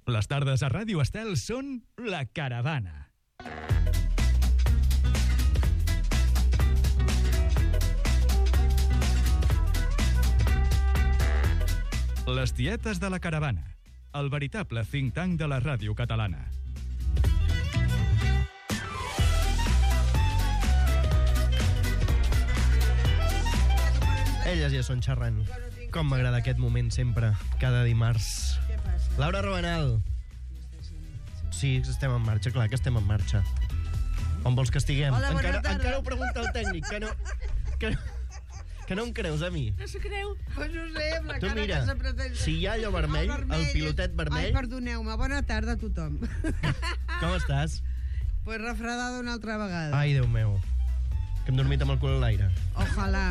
Les tardes a Ràdio Estel són La Caravana. Les tietes de La Caravana, el veritable think tank de la ràdio catalana. Elles ja són xerrant. Com m'agrada aquest moment sempre, cada dimarts. Laura Robanal. Sí, estem en marxa, clar que estem en marxa. On vols que estiguem? Hola, bona tarda. Encara ho pregunta el tècnic, que no em creus a mi. No s'ho creu? Pues no sé, amb la Tu cara mira, que s'ha pretès. si hi ha allò vermell, el pilotet vermell... Ai, perdoneu-me, bona tarda a tothom. Com estàs? Pues refredada una altra vegada. Ai, Déu meu, que hem dormit amb el cul a l'aire. Ojalà.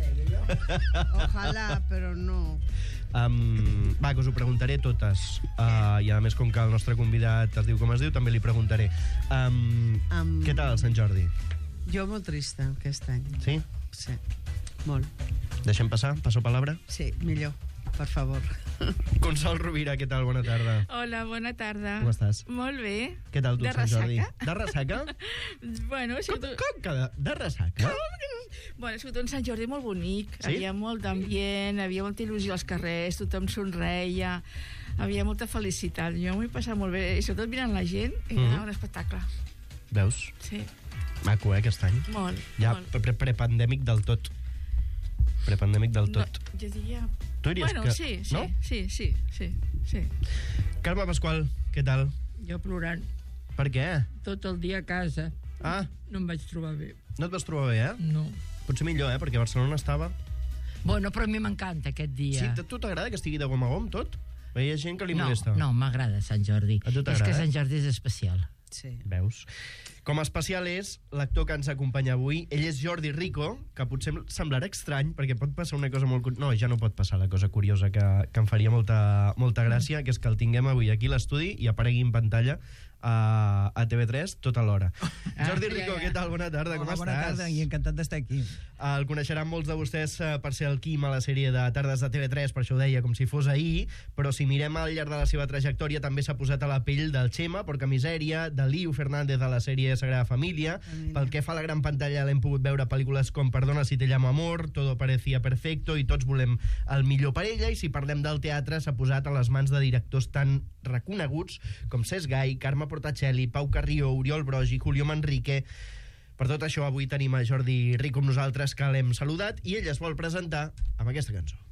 Ojalà, però no. Va, que us ho preguntaré totes. I a més, com que el nostre convidat es diu com es diu, també li preguntaré. Què tal el Sant Jordi? Jo molt trista aquest any. Sí? Sí, molt. Deixem passar? Passo palabra? Sí, millor, per favor. Consol Rovira, què tal? Bona tarda. Hola, bona tarda. Com estàs? Molt bé. Què tal tu, De Sant Jordi? ressaca? De ressaca? Bueno, ha sigut... Com que de ressaca? Bueno, ha sigut un Sant Jordi molt bonic. Sí? Havia molt d'ambient, havia molta il·lusió als carrers, tothom somreia, havia molta felicitat. Jo m'ho he passat molt bé, i sobretot mirant la gent, era un espectacle. Veus? Sí, Maco, aquest any. molt, Ja molt. prepandèmic del tot. Prepandèmic del tot. No, jo diria... Tu diries bueno, que... sí, no? sí. Carme Pasqual, què tal? Jo plorant Per què? tot el dia a casa. Ah, No em vaig trobar bé. no et vas trobar bé, eh? No. Potser millor, perquè Barcelona estava... Bueno, però a mi m'encanta aquest dia. Sí, a tu t'agrada que estigui de gom a gom tot? Hi ha gent que li molesta. No, m'agrada Sant Jordi. A tu t'agrada? És que Sant Jordi és especial. Sí. Veus? Com a especial és l'actor que ens acompanya avui. Ell és Jordi Rico, que potser semblarà estrany, perquè pot passar una cosa molt... No, ja no pot passar la cosa curiosa que em faria molta gràcia, que és que el tinguem avui aquí a l'estudi i aparegui en pantalla a TV3 tota l'hora. Jordi Rico, què tal? Bona tarda, com estàs? Bona tarda i encantat d'estar aquí. El coneixeran molts de vostès per ser el Quim a la sèrie de tardes de TV3, per això ho deia com si fos ahir, però si mirem al llarg de la seva trajectòria també s'ha posat a la pell del Xema, Porca Misèria, de Liu Fernández a la sèrie Sagrada Família. Pel que fa a la gran pantalla l'hem pogut veure pel·lícules com Perdona si te llamo amor, Todo parecía perfecto i Tots volem el millor per ella, i si parlem del teatre s'ha posat a les mans de directors tan reconeguts com Cesc Gai, Carme Portacelli, Pau Carrió, Oriol Brogi, Julio Manrique. Per tot això, avui tenim a Jordi Rico amb nosaltres, que l'hem saludat, i ell es vol presentar amb aquesta cançó.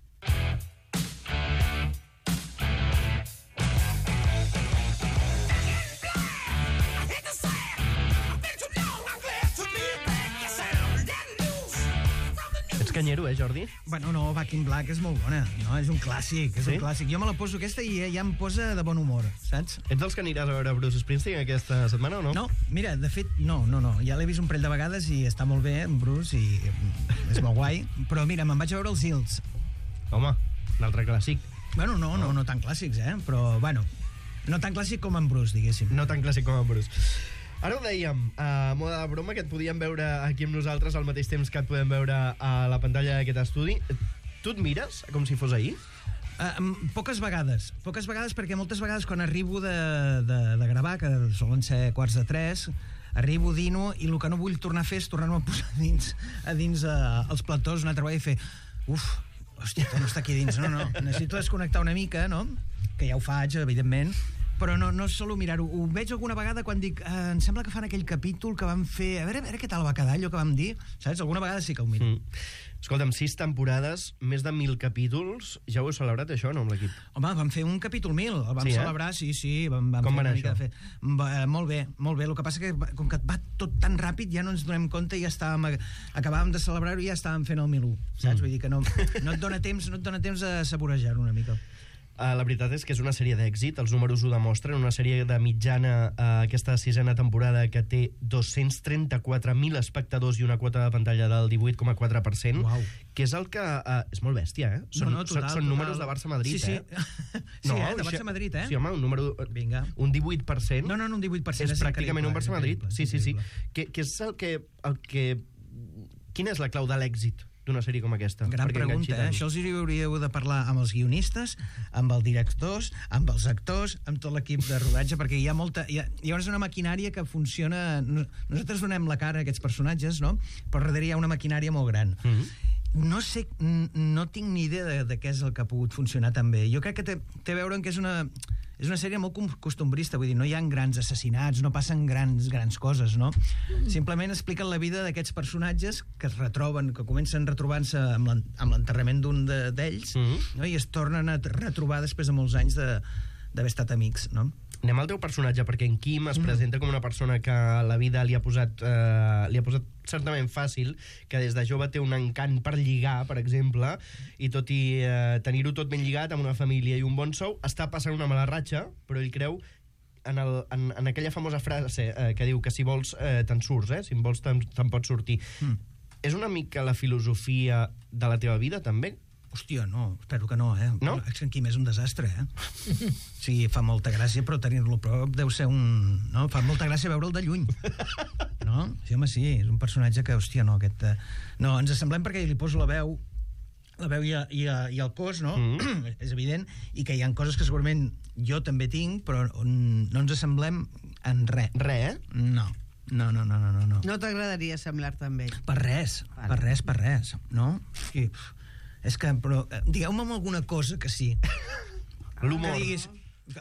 Ets canyero, Jordi? Bueno, no, Back in Black és molt bona, no? És un clàssic, Sí? un clàssic. Jo me la poso aquesta i ja em posa de bon humor, saps? Ets dels que aniràs a veure Bruce Springsteen aquesta setmana o no? No, mira, de fet, no. Ja l'he vist un parell de vegades i està molt bé, en Bruce, i és molt guai. Però mira, me'n vaig a veure els Hills. Home, un altre clàssic. Bueno, no tan clàssics, Però, bueno, no tan clàssic com en Bruce, diguéssim. No tan clàssic com en Bruce. Ara ho dèiem, a moda de broma, que et podíem veure aquí amb nosaltres al mateix temps que et podem veure a la pantalla d'aquest estudi. Tu et mires com si fos ahir? Poques vegades, perquè moltes vegades quan arribo de gravar, que solen ser 2:45, arribo, dino, i el que no vull tornar a fer és tornar-me a posar a dins els platós una altra vegada i fer hòstia, no està aquí dins, no, necessito desconnectar una mica, no? Que ja ho faig, evidentment, però no solo mirar-ho. Ho veig alguna vegada quan dic em sembla que fan aquell capítol que vam fer, a veure què tal va quedar allò que vam dir, saps? Alguna vegada sí que ho miro. Escolta'm, 6 temporades, més de 1.000 capítols. Ja ho heu celebrat, això, no, amb l'equip? Home, vam fer un capítol 1000, el vam celebrar, sí, vam Com va fer anar una mica això? de fer. Molt bé. El que passa que, com que va tot tan ràpid, ja no ens donem compte i ja acabàvem de celebrar-ho i ja estàvem fent el 1001, saps? Vull dir que no et dona temps a saborejar-ho una mica. La veritat és que és una sèrie d'èxit, els números ho demostren, una sèrie de mitjana, aquesta 6a temporada, que té 234.000 espectadors i una quota de pantalla del 18,4%, Uau. que és el que... és molt bèstia, Són números de Barça-Madrid, sí. No, de Barça-Madrid, Sí, home, un número... Vinga. Un 18%. No, un 18%. És pràcticament un Barça-Madrid. increïble, Sí. Què és el que... Quina és la clau de l'èxit d'una sèrie com aquesta? Gran Perquè enganxi pregunta, tant? Això els hauríeu de parlar amb els guionistes, amb els directors, amb els actors, amb tot l'equip de rodatge, perquè hi ha molta... Llavors una maquinària que funciona... Nosaltres donem la cara a aquests personatges, no? Però darrere hi ha una maquinària molt gran. No sé, no tinc ni idea de què és el que ha pogut funcionar tan bé. Jo crec que té a veure amb que és una sèrie molt costumbrista, vull dir, no hi ha grans assassinats, no passen grans coses, no? Simplement expliquen la vida d'aquests personatges que es retroben, que comencen retrobant-se amb l'enterrament d'un d'ells, no? I es tornen a retrobar després de molts anys d'haver estat amics, no? Anem al teu personatge, perquè en Quim es presenta com una persona que la vida li ha posat certament fàcil, que des de jove té un encant per lligar, per exemple, i tot i tenir-ho tot ben lligat amb una família i un bon sou, està passant una mala ratxa, però ell creu en aquella famosa frase que diu que si vols te'n surts, si en vols te'n pots sortir. És una mica la filosofia de la teva vida, també? Hòstia, no, espero que no, No? És que en Quim és un desastre, O sigui, fa molta gràcia, però tenir-lo a prop deu ser un... No? Fa molta gràcia veure'l de lluny. No? Sí, home, sí, és un personatge que, hòstia, no, aquest... No, ens assemblem perquè li poso la veu i el cos, no? És evident, i que hi ha coses que segurament jo també tinc, però no ens assemblem en res. Res, No. No t'agradaria semblar-te amb ell? Per res, no? Sí. És que, però, digueu-me amb alguna cosa que sí. L'humor. Que diguis...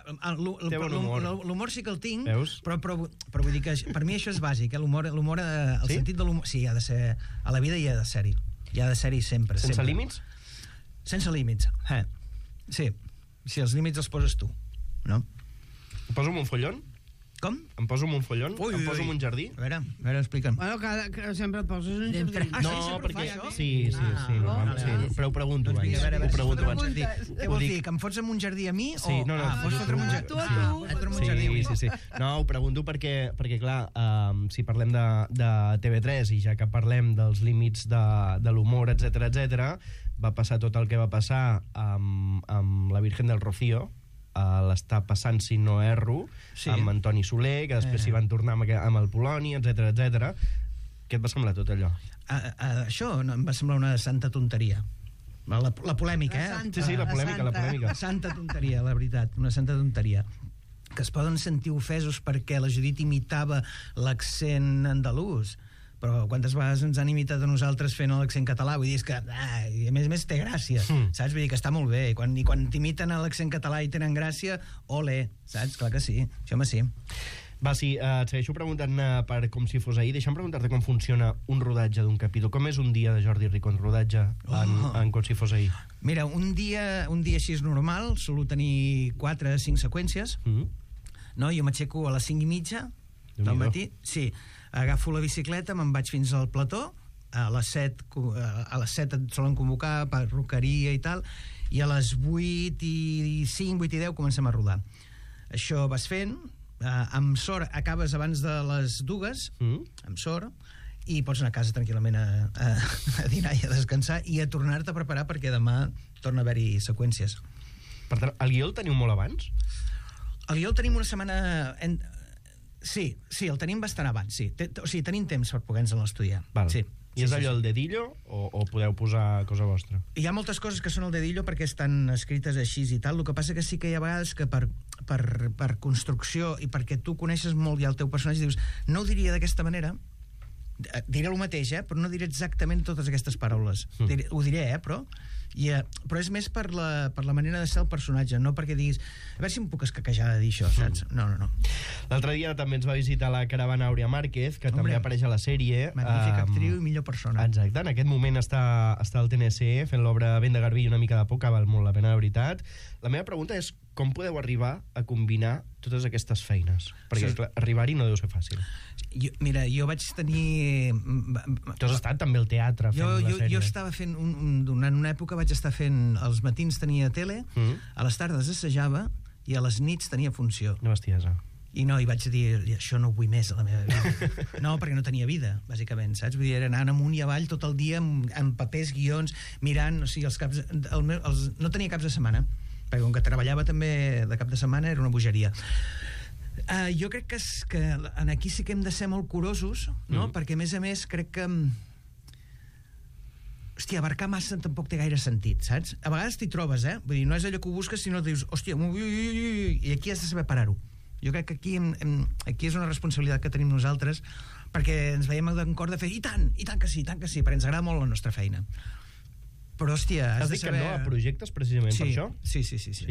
Té bon humor. L'humor sí que el tinc, Veus? però vull dir que per mi això és bàsic, l'humor, el Sí? sentit de l'humor, sí, ha de ser, a la vida hi ha de ser-hi. Hi ha de ser-hi sempre. Sense sempre. límits? Sense límits, sí. Si els límits els poses tu, no? Em poso en un follon? Com? Em poso en un follon? Em poso en un jardí? A veure, explica'm. Bueno, que sempre et poses un jardí. No, perquè... Sí, Vale. però ho pregunto Doncs abans. vinga, a veure, Ho pregunto abans. Què vols dir? Que em fots en un jardí a mi? Sí, no. Vols fotre en un jardí? Tu. Fotre en un jardí a mi. Sí. No, ho pregunto perquè clar, si parlem de TV3 i ja que parlem dels límits de l'humor, etc, va passar tot el que va passar amb la Virgen del Rocío, l'està passant, si no erro, Sí. amb Antoni Soler, que després s'hi van tornar amb el Poloni, etc. Què et va semblar tot allò? Això no, em va semblar una santa tonteria. La polèmica, La santa. Sí, la polèmica. La santa tonteria, la veritat, una santa tonteria. Que es poden sentir ofesos perquè la Judit imitava l'accent andalús, però quantes vegades ens han imitat a nosaltres fent l'accent català? Vull dir, és que, i a més té gràcia, saps? Vull dir que està molt bé, i quan t'imiten l'accent català i tenen gràcia, ole, saps? Clar que sí, això home sí. Va, sí, et segueixo preguntant per com si fos ahir. Deixa'm preguntar-te com funciona un rodatge d'un capítol. Com és un dia de Jordi Rico en rodatge en com si fos ahir? Mira, un dia així és normal, solo tenir 4 o 5 seqüències, no? Jo m'aixeco a les 5:30 del matí, sí, agafo la bicicleta, me'n vaig fins al plató, a les 7 et solen convocar per perruqueria i tal, i a les 8:05, 8:10 comencem a rodar. Això vas fent, amb sort acabes abans de les 2, amb sort, i pots anar a casa tranquil·lament a dinar i a descansar i a tornar-te a preparar perquè demà torna a haver-hi seqüències. Per tant, el guió el teniu molt abans? El guió el tenim una setmana... Sí, el tenim bastant abans, sí. O sigui, tenim temps per poder-nos estudiar. Val. Sí. I és allò el dedillo o podeu posar cosa vostra? Hi ha moltes coses que són el dedillo perquè estan escrites així i tal. El que passa que sí que hi ha vegades que per construcció i perquè tu coneixes molt ja el teu personatge dius, no ho diria d'aquesta manera, diré el mateix, però no diré exactament totes aquestes paraules. Ho diré, però és més per la manera de ser el personatge, no perquè diguis a veure si em puc escaquejar de dir això, saps? No. L'altre dia també ens va visitar la caravana Àurea Márquez, que també apareix a la sèrie. Magnífica actriu i millor persona. Exacte, en aquest moment està al TNC fent l'obra Vent de Garbí i una mica de por, que val molt la pena, de veritat. La meva pregunta és com podeu arribar a combinar totes aquestes feines? Perquè clar, arribar-hi no deu ser fàcil. Mira, jo vaig tenir... Tu has estat també al teatre fent la sèrie. Jo estava fent... Durant una època vaig estar fent... Els matins tenia tele, a les tardes assajava i a les nits tenia funció. Una bestiesa. I vaig dir, això no ho vull més a la meva vida. No, perquè no tenia vida, bàsicament, saps? Vull dir, era anar amunt i avall tot el dia amb papers, guions, mirant, o sigui, els caps... no tenia caps de setmana, perquè com que treballava també de cap de setmana era una bogeria. Jo crec que aquí sí que hem de ser molt curosos, no? Perquè a més crec que hòstia, abarcar massa tampoc té gaire sentit, saps? A vegades t'hi trobes, Vull dir, no és allò que ho busques, sinó que dius, hòstia, i aquí has de saber parar-ho. Jo crec que aquí és una responsabilitat que tenim nosaltres, perquè ens veiem d'acord de fer i tant que sí, perquè ens agrada molt la nostra feina. Però, hòstia, has de saber... Has dit que no a projectes precisament per això? Sí.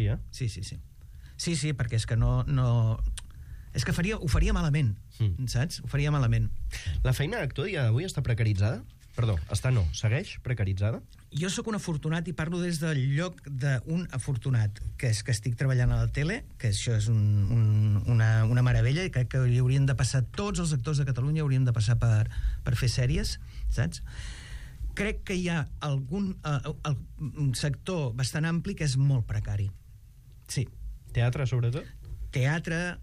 Sí, perquè és que no... És que ho faria malament, saps? Ho faria malament. La feina d'actor dia d'avui està precaritzada? Perdó, segueix precaritzada? Jo sóc un afortunat i parlo des del lloc d'un afortunat, que és que estic treballant a la tele, que això és una meravella, i crec que haurien de passar, tots els actors de Catalunya haurien de passar per fer sèries, saps? Crec que hi ha un sector bastant ampli que és molt precari. Sí. Teatre, sobretot? Teatre...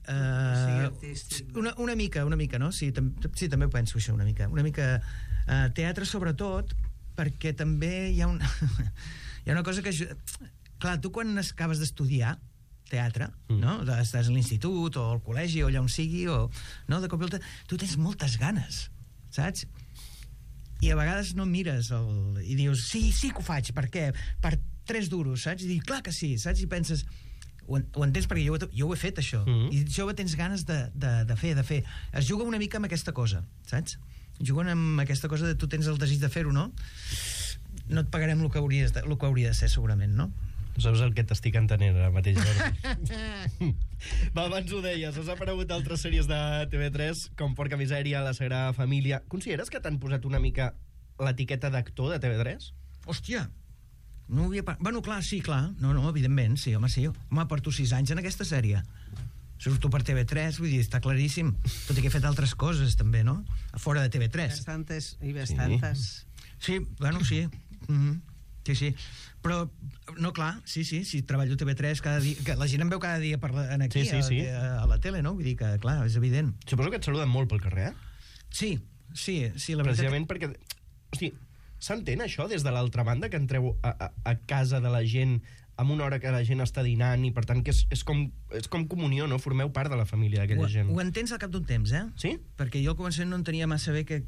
una mica, no? Sí, també ho penso, això, una mica. Una mica teatre, sobretot, perquè també hi ha una cosa que... Clar, tu quan acabes d'estudiar teatre, no? Estàs a l'institut o al col·legi o allà on sigui, o, no? De cop i volta, tu tens moltes ganes, saps? I a vegades no mires i dius, sí que ho faig, per què? Per 3 duros, saps? I dius, clar que sí, saps? I penses... Ho entens perquè jo ho he fet, això. I jove tens ganes de fer. Es juga una mica amb aquesta cosa, saps? Juguen amb aquesta cosa de tu tens el desig de fer-ho, no? No et pagarem el que hauria de ser, segurament, no? Saps el que t'estic entenent ara mateix, Jordi? Va, abans ho deies, has aparegut altres sèries de TV3, com Porca Misèria, La Sagrada Família. Consideres que t'han posat una mica l'etiqueta d'actor de TV3? Hòstia! No havia... Bueno, clar, sí, clar. No, evidentment, sí, home, sí. Home, porto 6 anys en aquesta sèrie. Surto per TV3, vull dir, està claríssim. Tot i que he fet altres coses, també, no? A fora de TV3. Bastantes. Sí, bueno, sí. Sí. Però, no, clar, sí, si treballo a TV3 cada dia... Que la gent em veu cada dia aquí, sí. A la tele, no? Vull dir que, clar, és evident. Suposo que et saluden molt pel carrer, Sí, la veritat... Precisament perquè... Hosti, s'entén això des de l'altra banda, que entreu a casa de la gent amb una hora que la gent està dinant i per tant que és com comunió, no? Formeu part de la família d'aquella gent. Ho entens al cap d'un temps, Sí? Perquè jo al començament no entenia massa bé que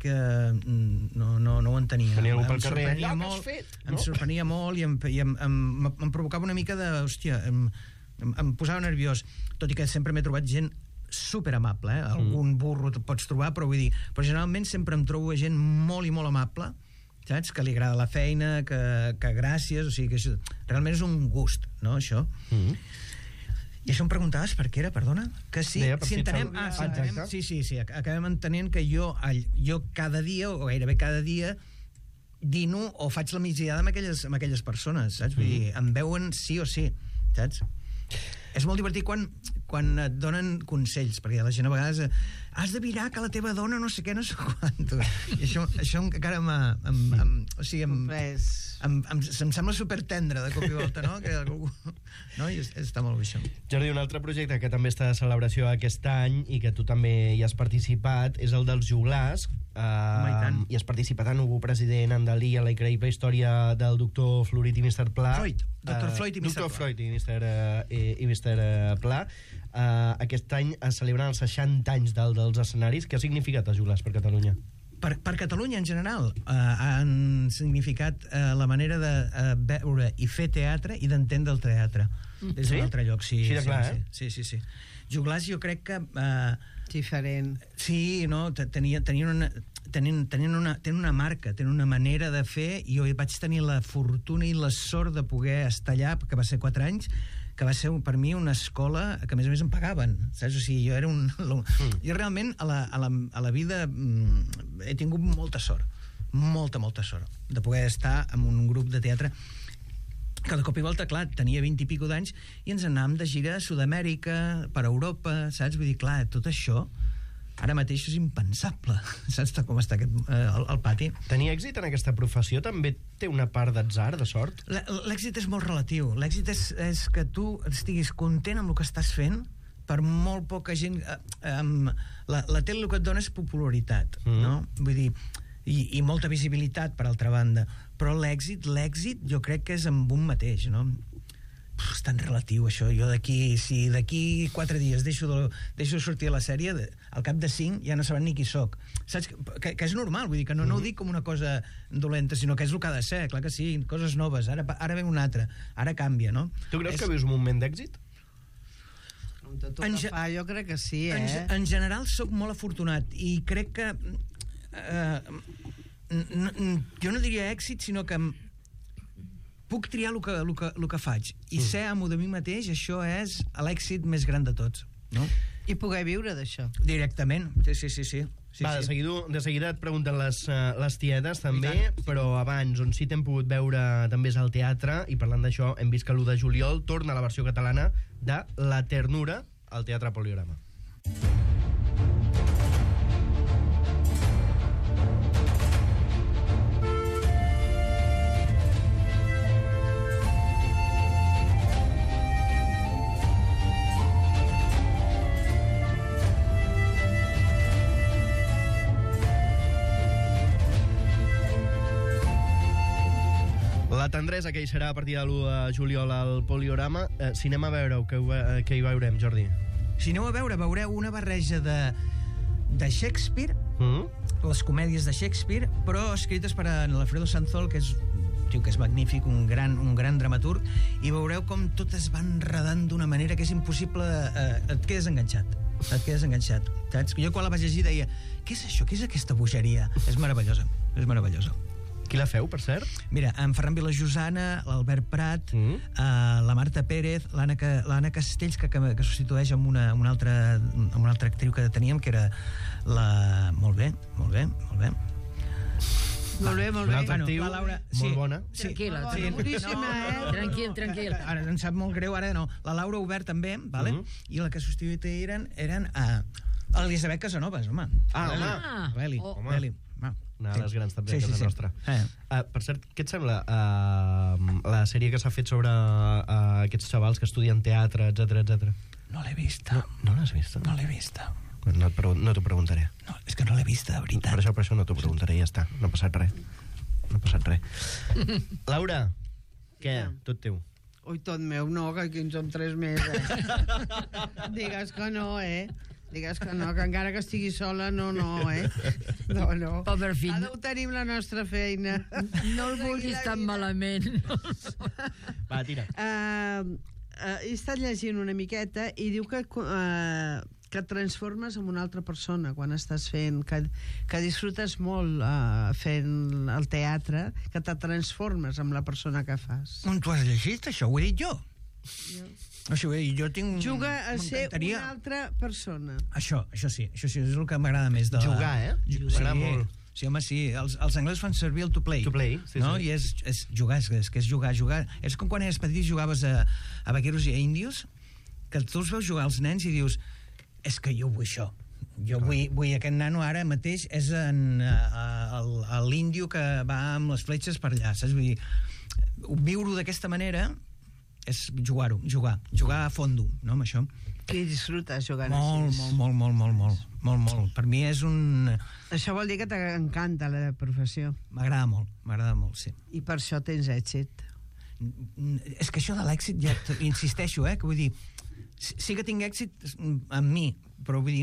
no ho entenia. Tenia algú pel carrer, allò que has fet, no? Em sorprenia molt i em provocava una mica de... Hòstia, em posava nerviós, tot i que sempre m'he trobat gent superamable, algun burro pots trobar, però vull dir, però generalment sempre em trobo gent molt i molt amable, saps? Que li agrada la feina, que gràcies, o sigui que això, realment és un gust, no, això? I això em preguntaves per què era, perdona? Que sí, si entenem... Sí, acabem entenent que jo cada dia, o gairebé cada dia, dino o faig la migdiada amb aquelles persones, saps? Vull dir, em veuen sí o sí, saps? És molt divertit quan et donen consells, perquè la gent a vegades has de mirar que la teva dona no sé què, no sé quantos. I això encara em sembla supertendre de cop i volta, no? Que algú... No? I està molt bé, això. Jordi, un altre projecte que també està de celebració aquest any i que tu també hi has participat és el dels Joglars. I has participat en Hugo President, en Dalí, a la increïble història del doctor Florit i Mr. Pla. Dr. Floyd i Mr. Pla. Aquest any es celebren els 60 anys dels escenaris. Què ha significat els Joglars per Catalunya? Per Catalunya, en general, han significat la manera de veure i fer teatre i d'entendre el teatre. Des d'un altre lloc, sí. Així de clar, Sí. Joglars, jo crec que... Diferent. Sí, no? Tenien una marca, tenen una manera de fer, i jo vaig tenir la fortuna i la sort de poder estar allà, que va ser 4 anys, que va ser per mi una escola que a més em pagaven, saps? O sigui, jo era jo realment a la vida he tingut molta sort, molta sort de poder estar en un grup de teatre que de cop i volta, clar, tenia 20 i pico d'anys i ens anàvem de gira a Sud-amèrica, per Europa, saps? Vull dir, clar, tot això ara mateix és impensable, saps com està el pati? Tenir èxit en aquesta professió també té una part d'atzar, de sort? L'èxit és molt relatiu. L'èxit és que tu estiguis content amb el que estàs fent, per molt poca gent... La tele el que et dona és popularitat, no? Vull dir, i molta visibilitat, per altra banda. Però l'èxit jo crec que és amb un mateix, no? És tan relatiu, això. Jo si d'aquí 4 dies deixo sortir la sèrie, al cap de 5 ja no saben ni qui soc. Saps? Que és normal, vull dir que no ho dic com una cosa dolenta, sinó que és el que ha de ser, clar que sí, coses noves. Ara ve una altra, ara canvia, no? Tu creus que vius un moment d'èxit? Amb tot el que fa, jo crec que sí, En general sóc molt afortunat i crec que jo no diria èxit, sinó que puc triar el que faig i ser amo de mi mateix, això és l'èxit més gran de tots, no? I poder viure d'això. Directament, sí. Va, de seguida et pregunten les tietes també, però abans, on sí t'hem pogut veure també és al teatre, i parlant d'això hem vist que l'1 de juliol torna la versió catalana de La Ternura al Teatre Poliorama. La tendresa, que hi serà a partir de l'1 de juliol al Poliorama. Si anem a veure què hi veurem, Jordi? Si aneu a veureu una barreja de Shakespeare, les comèdies de Shakespeare, però escrites per l'Alfredo Sanzol, que és un tio que és magnífic, un gran dramaturg, i veureu com totes van redant d'una manera que és impossible, et quedes enganxat, saps? Jo quan la vaig llegir deia, què és això, què és aquesta bogeria? És meravellosa. Qui la feu, per cert? Mira, en Ferran Vilajosana, l'Albert Prat, la Marta Pérez, l'Anna Castells, que substitueix amb una altra actriu que teníem, que era la... Molt bé. Una altra actriu, la Laura, molt bona. Tranquil·la. Boníssima, Tranquil. Ara em sap molt greu, ara no. La Laura Obert també, vale? I la que substituïa eren l'Elisabet Casanovas, home. Beli. Una de les grans també a casa nostra. Per cert, què et sembla la sèrie que s'ha fet sobre aquests xavals que estudien teatre, etc? No l'he vista. No l'has vista? No l'he vista. No t'ho preguntaré. No, és que no l'he vista, de veritat. Per això no t'ho preguntaré, ja està. No ha passat res. Laura, què? Tot teu. Ui, tot meu, no, que aquí en som 3 més, Digues que no, Digues que no, que encara que estigui sola, no, No. Pobre fill. Ara ho tenim la nostra feina. No el vulguis tan malament. Va, tira. He estat llegint una miqueta i diu que et transformes en una altra persona quan estàs fent, que disfrutes molt fent el teatre, que te transformes en la persona que fas. On t'ho has llegit, això? Ho he dit jo? O sigui, jo tinc... Juga a ser una altra persona. Això sí, és el que m'agrada més de... Jugar, M'agrada molt. Sí, home, sí. Els anglesos fan servir el to play. To play, sí. I és jugar, és que és jugar. És com quan eres petit i jugaves a vaqueros i a índios, que tu els veus jugar als nens i dius, és que jo vull això. Jo vull aquest nano ara mateix és l'índio que va amb les fletxes per allà, saps? Vull dir, viure-ho d'aquesta manera és jugar a fondo, no, amb això. I disfrutes jugant així. Molt. Per mi és un... Això vol dir que t'encanta la professió. M'agrada molt, sí. I per això tens èxit. És que això de l'èxit, ja insisteixo, que vull dir, sí que tinc èxit amb mi, però vull dir,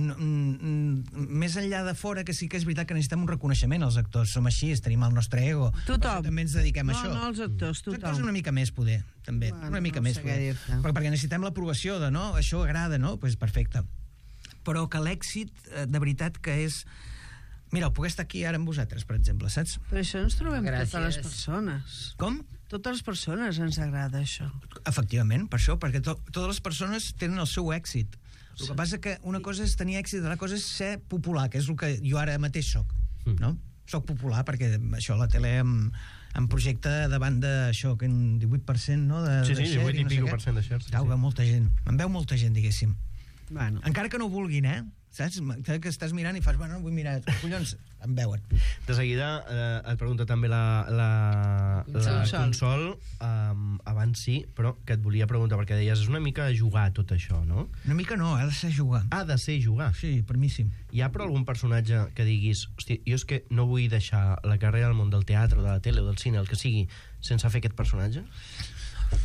més enllà de fora, que sí que és veritat que necessitem un reconeixement, els actors som així, tenim el nostre ego. Tothom. També ens dediquem a això. No, els actors, tothom. Els actors una mica més, poder, també. Bueno, una mica més, poder. Perquè necessitem l'aprovació de, no, això agrada, no? Doncs perfecte. Però que l'èxit, de veritat, que és... Mira, puc estar aquí ara amb vosaltres, per exemple, saps? Però això ens trobem totes les persones. Com? Totes les persones ens agrada això. Efectivament, per això, perquè totes les persones tenen el seu èxit. El que passa que una cosa és tenir èxit, l'altra cosa és ser popular, que és el que jo ara mateix soc, no? Soc popular perquè això, la tele em projecta davant d'això, que un 18%, no? Sí, 18 i pico % de share. Em veu molta gent, diguéssim. Bueno. Encara que no ho vulguin, saps? Que estàs mirant i fas, bueno, vull mirar, collons, em veuen. De seguida et pregunta també la Consol, abans sí, però que et volia preguntar, perquè deies, és una mica jugar tot això, no? Una mica no, ha de ser jugar. Ha de ser jugar? Sí, per mi sí. Hi ha però algun personatge que diguis, hosti, jo és que no vull deixar la carrera al món del teatre, o de la tele, o del cine, el que sigui, sense fer aquest personatge?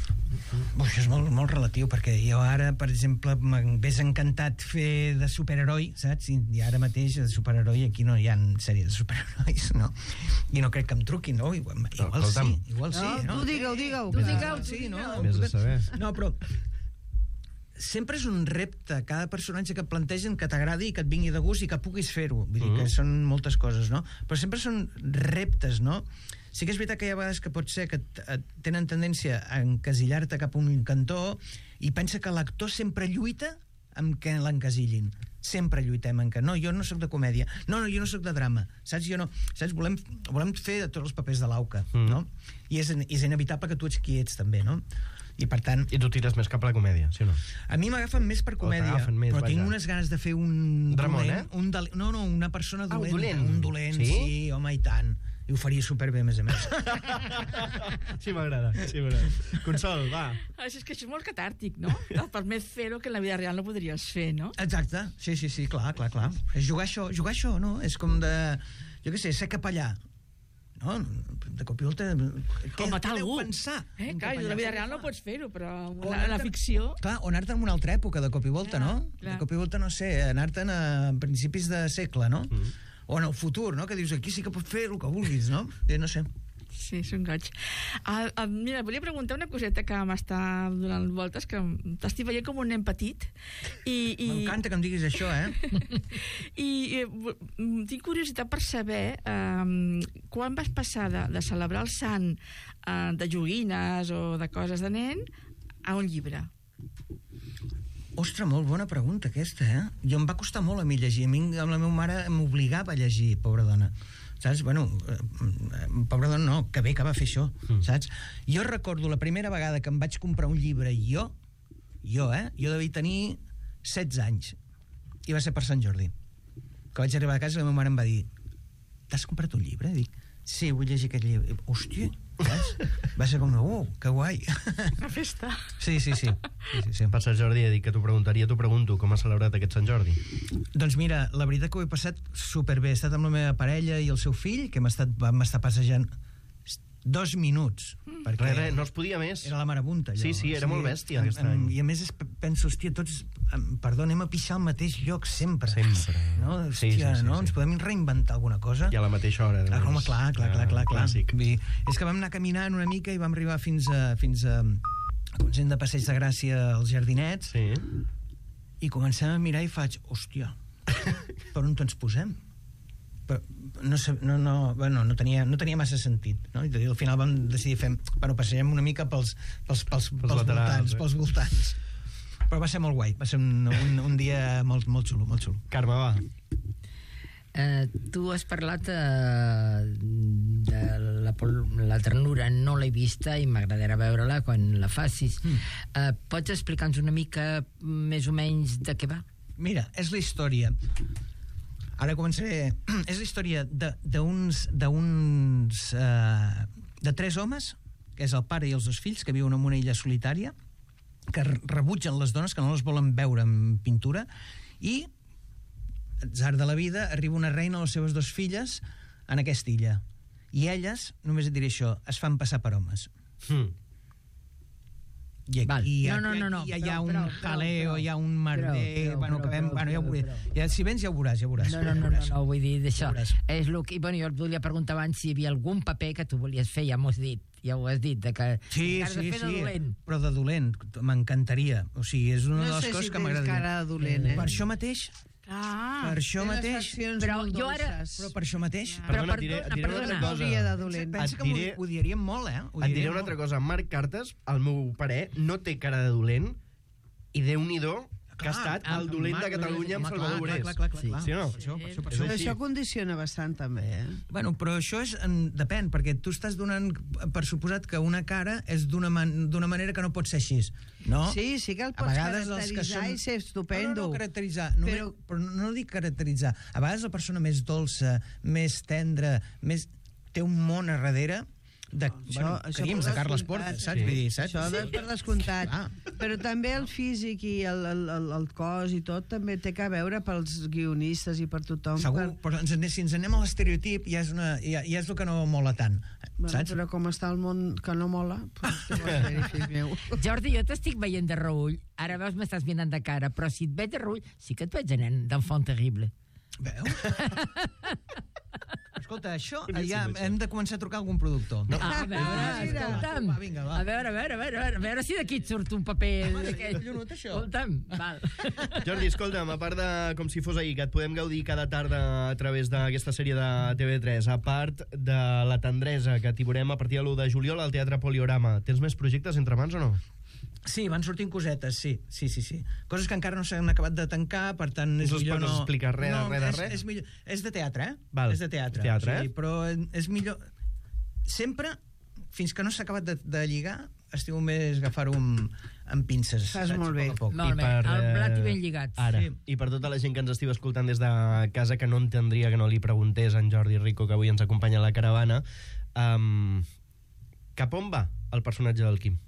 Això és molt, molt relatiu, perquè jo ara, per exemple, m'hagués encantat fer de superheroi, saps? I ara mateix de superheroi aquí no hi ha sèrie de superherois, no? I no crec que em truquin, no? Igual sí, no? Tu digue-ho. Tu digue-ho, sí, no? Vés a saber. No, però sempre és un repte, cada personatge que et plantegen que t'agradi i que et vingui de gust i que puguis fer-ho. Vull dir que són moltes coses, no? Però sempre són reptes, no? Sí que és veritat que hi ha vegades que pot ser que tenen tendència a encasillar-te cap a un cantó i pensa que l'actor sempre lluita amb que l'encasillin. Sempre lluitem en que no, jo no sóc de comèdia, no, jo no sóc de drama, saps? Jo no, saps? Volem fer tots els papers de l'auca, no? I és inevitable que tu ets qui ets també, no? I per tant... I tu tires més cap a la comèdia, sí o no? A mi m'agafen més per comèdia, més, però tinc unes ganes de fer un Ramon, dolent, una persona dolenta. Un dolent, sí, home, i tant. I ho faria superbé, a més a més. Sí, m'agrada. Consol, va. És que això és molt catàrtic, no? Et permet fer-ho que en la vida real no podries fer, no? Exacte, sí, clar. És jugar això, no? És com de, jo què sé, ser capellà. No? De cop i volta... Com matar algú. Pensar? Clar, a la vida real no pots fer-ho, però a la ficció... Clar, o anar-te en una altra època, de cop i volta, no? Clar. De cop i volta, no sé, anar-te'n a principis de segle, no? O en el futur, no? Que dius, aquí sí que pots fer el que vulguis, no? No sé. Sí, és un goig. Mira, volia preguntar una coseta que m'està donant voltes, que t'estic veient com un nen petit. M'encanta que em diguis això, I tinc curiositat per saber quan vas passar de celebrar el sant de joguines o de coses de nen a un llibre. Ostres, molt bona pregunta aquesta, Jo em va costar molt a mi llegir. A mi, amb la meva mare, m'obligava a llegir, pobra dona. Saps? Bueno, pobra dona no, que bé que va fer això, saps? Jo recordo la primera vegada que em vaig comprar un llibre jo devia tenir 16 anys. I va ser per Sant Jordi. Que vaig arribar a casa i la meva mare em va dir: t'has comprat un llibre? I dic: sí, vull llegir aquest llibre. Hòstia, saps? Va ser com, que guai. Una festa. Sí. Per Sant Jordi he dit que t'ho pregunto com has celebrat aquest Sant Jordi. Doncs mira, la veritat que ho he passat superbé. He estat amb la meva parella i el seu fill, que vam estar passejant 2 minuts. Perquè Res, no es podia més. era la marabunta. Sí, era molt bèstia aquest any. I a més penso, hòstia, tots, perdó, anem a pixar al mateix lloc sempre. No? Hòstia, Sí. Ens podem reinventar alguna cosa? I a la mateixa hora. Home, clar. Clàssic. És que vam anar caminant una mica i vam arribar fins a Consell de Passeig de Gràcia als Jardinets, i comencem a mirar i faig, hòstia, per on ens posem? Però no tenia massa sentit, no? I al final vam decidir passegem una mica pels laterals, voltants. Però va ser molt guai, va ser un dia molt xulo, molt xulo. Carme, va. Tu has parlat de la ternura, no l'he vista i m'agradarà veure-la quan la facis. Pots explicar-nos una mica més o menys de què va? Mira, és la història... Ara començaré... És la història de 3 homes, que és el pare i els 2 fills, que viuen en una illa solitària, que rebutgen les dones, que no les volen veure en pintura, i, atzar de la vida, arriba una reina a les seves 2 filles en aquesta illa. I elles, només et diré això, es fan passar per homes. I aquí hi ha un jaleo, hi ha un merder, ja ho veuré. Si vens ja ho veuràs. No, vull dir d'això. És el que, jo et volia preguntar abans si hi havia algun paper que tu volies fer, ja ho has dit, de que sí, però de dolent, m'encantaria. O sigui, és una de les coses que m'agradaria. No sé si tens cara de dolent, Per això mateix... Per això mateix... Però jo ara... Però per això mateix... Perdona, et diré una altra cosa. Pensa que m'ho odiaríem molt, Et diré una altra cosa. Marc Cartes, al meu parer, no té cara de dolent i Déu-n'hi-do que ha estat el dolent de Catalunya amb Salvador Borés. Clar. Sí o no? Això condiciona bastant, també, Bueno, però això depèn, perquè tu estàs donant per suposat que una cara és d'una manera que no pot ser així, no? Sí que el pots caracteritzar i ser estupendo. No caracteritzar, però no dic caracteritzar. A vegades la persona més dolça, més tendra, té un món a darrere, Caïms, de Carles Porta, saps? Vull dir, saps? Això per descomptat. Ah. Però també el físic i el cos i tot també té que veure pels guionistes i per tothom. Segur, però si ens anem a l'estereotip ja és el que no mola tant, saps? Però com està el món que no mola, doncs què vols fer, fill meu? Jordi, jo t'estic veient de reull. Ara veus, m'estàs mirant de cara, però si et veig de reull, sí que et veig de nen, d'enfant terrible. Veus? Escolta, això ja hem de començar a trucar a algun productor. No. A veure, escolta'm. Va, vinga, va. A veure si d'aquí et surt un paper. Collonut, això. Escolta'm, val. Jordi, escolta'm, a part de Com si fos ahir, que et podem gaudir cada tarda a través d'aquesta sèrie de TV3, a part de La tendresa, que t'hi veurem a partir de l'1 de juliol al Teatre Poliorama, tens més projectes entre mans o no? Sí, van sortint cosetes, sí. Coses que encara no s'han acabat de tancar, per tant és millor no... No us pots explicar res de res? És millor. És de teatre, eh? Val. És de teatre. Sí, però és millor... Sempre, fins que no s'ha acabat de lligar, estimo més agafar-ho amb pinces. Fas molt bé. Molt bé, el blat i ben lligats. Ara, i per tota la gent que ens estiu escoltant des de casa, que no entendria que no li preguntés a en Jordi Rico, que avui ens acompanya a la caravana, cap on va el personatge del Quim?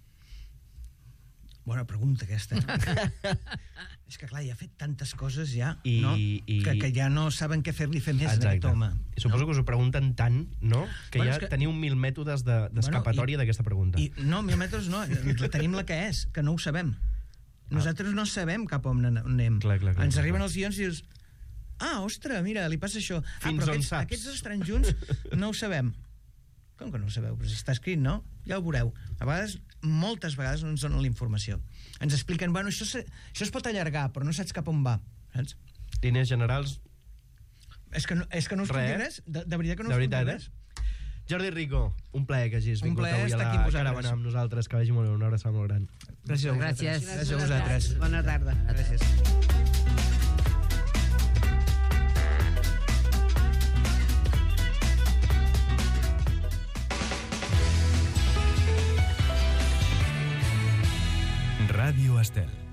Bona pregunta, aquesta. És que, clar, ja ha fet tantes coses ja, no? I... Que ja no saben què fer-li fer més, Exacte. aquest home. I suposo que us ho pregunten tant, no? Que Bueno, ja que... teniu 1000 mètodes d'escapatòria d'aquesta pregunta. No, 1000 metres no, tenim la que és, que no ho sabem. Nosaltres no sabem cap on anem. Clar. Ens arriben els guions i dius, ostres, mira, li passa això. Fins però on saps? aquests estan junts, no ho sabem. Com que no ho sabeu? Però si està escrit, no? Ja ho veureu. A vegades, moltes vegades no ens donen la informació. Ens expliquen, bueno, això es pot allargar, però no saps cap on va. Saps? Línies generals... És que no us puc dir res. De veritat que no us puc dir res. Jordi Rico, un plaer que hagis vingut avui a la caravana amb nosaltres. Que vagi molt bé, una abraçada molt gran. Gràcies a vosaltres. Gràcies a vosaltres. Bona tarda. Gràcies. Ràdio Estel.